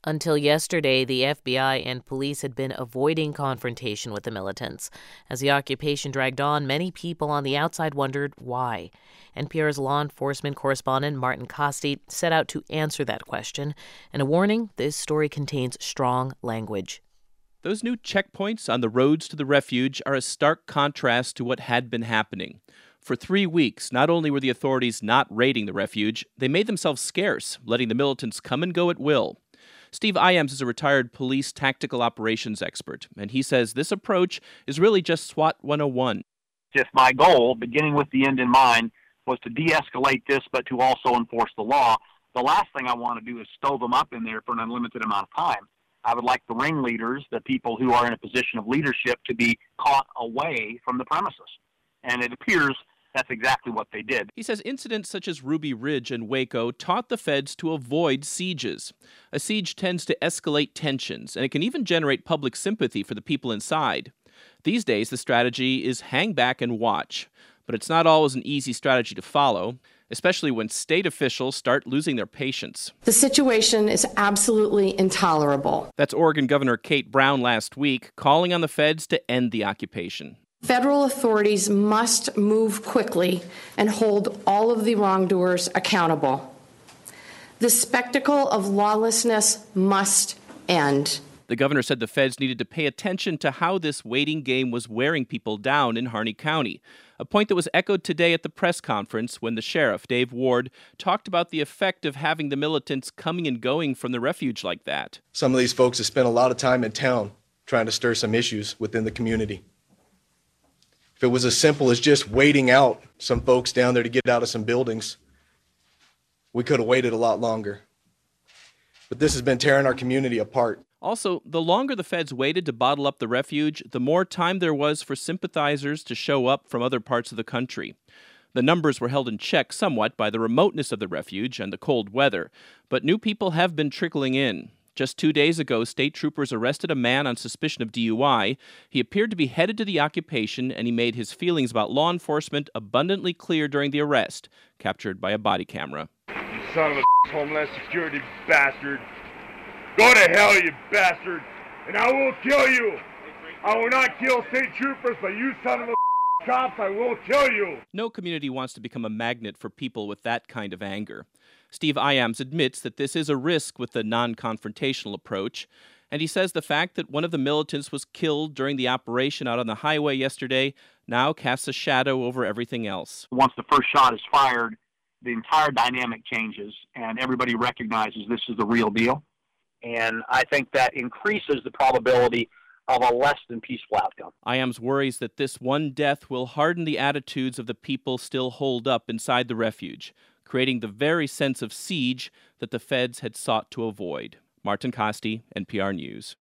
Until yesterday, the FBI and police had been avoiding confrontation with the militants. As the occupation dragged on, many people on the outside wondered why. NPR's law enforcement correspondent Martin Kaste set out to answer that question. And a warning, this story contains strong language. Those new checkpoints on the roads to the refuge are a stark contrast to what had been happening. For 3 weeks, not only were the authorities not raiding the refuge, they made themselves scarce, letting the militants come and go at will. Steve Iams is a retired police tactical operations expert, and he says this approach is really just SWAT 101. Just my goal, beginning with the end in mind, was to de-escalate this, but to also enforce the law. The last thing I want to do is stow them up in there for an unlimited amount of time. I would like the ringleaders, the people who are in a position of leadership, to be caught away from the premises. And it appears that's exactly what they did. He says incidents such as Ruby Ridge and Waco taught the feds to avoid sieges. A siege tends to escalate tensions, and it can even generate public sympathy for the people inside. These days, the strategy is hang back and watch. But it's not always an easy strategy to follow, especially when state officials start losing their patience. The situation is absolutely intolerable. That's Oregon Governor Kate Brown last week, calling on the feds to end the occupation. Federal authorities must move quickly and hold all of the wrongdoers accountable. The spectacle of lawlessness must end. The governor said the feds needed to pay attention to how this waiting game was wearing people down in Harney County, a point that was echoed today at the press conference when the sheriff, Dave Ward, talked about the effect of having the militants coming and going from the refuge like that. Some of these folks have spent a lot of time in town trying to stir some issues within the community. If it was as simple as just waiting out some folks down there to get out of some buildings, we could have waited a lot longer. But this has been tearing our community apart. Also, the longer the feds waited to bottle up the refuge, the more time there was for sympathizers to show up from other parts of the country. The numbers were held in check somewhat by the remoteness of the refuge and the cold weather, but new people have been trickling in. Just 2 days ago, state troopers arrested a man on suspicion of DUI. He appeared to be headed to the occupation, and he made his feelings about law enforcement abundantly clear during the arrest, captured by a body camera. You son of a homeland security bastard. Go to hell, you bastard, and I will kill you. I will not kill state troopers, but you son of a cops, I will kill you. No community wants to become a magnet for people with that kind of anger. Steve Iams admits that this is a risk with the non-confrontational approach, and he says the fact that one of the militants was killed during the operation out on the highway yesterday now casts a shadow over everything else. Once the first shot is fired, the entire dynamic changes, and everybody recognizes this is the real deal. And I think that increases the probability of a less than peaceful outcome. Iams worries that this one death will harden the attitudes of the people still holed up inside the refuge, creating the very sense of siege that the feds had sought to avoid. Martin Kaste, NPR News.